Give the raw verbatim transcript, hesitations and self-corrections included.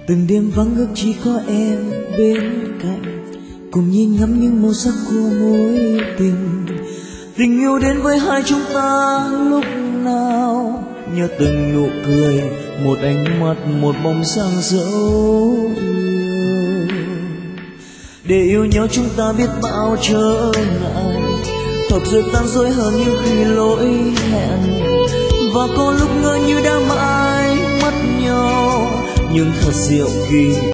Từng đêm vắng ước chỉ có em bên cạnh, cùng nhìn ngắm những màu sắc của mối tình. Tình yêu đến với hai chúng ta lúc nào, nhớ từng nụ cười, một ánh mắt, một bóng sáng dấu yêu. Để yêu nhau chúng ta biết bao trở ngại, thật rồi tan dối hơn những khi lỗi hẹn. Và có lúc ngỡ như đã mãi mất nhau, nhưng thật diệu kỳ